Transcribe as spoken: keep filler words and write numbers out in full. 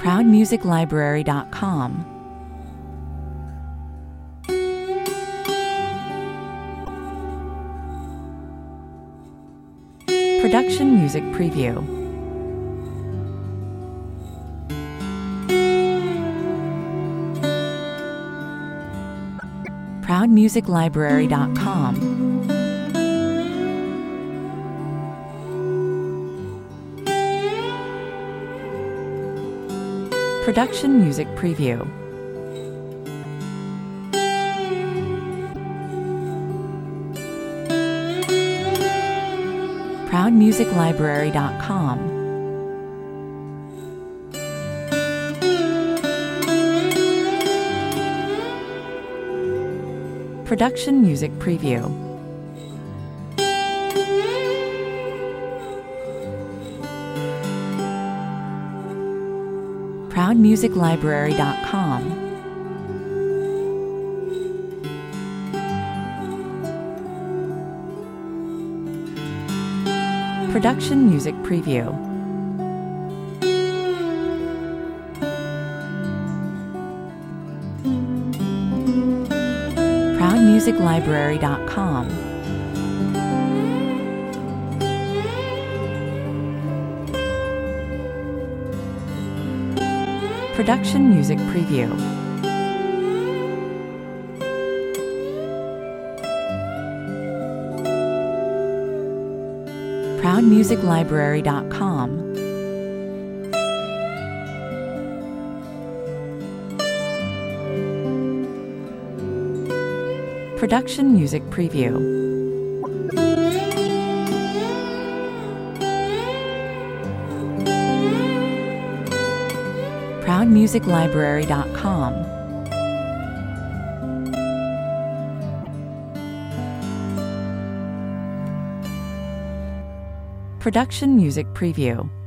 proud music library dot com. Production Music Preview. proud music library dot com. Production Music Preview. proud music library dot com. Production Music Preview. proud music library dot com. Production Music Preview. proud music library dot com. Production Music Preview. proud music library dot com. Production Music Preview. proud music library dot com. Production Music Preview.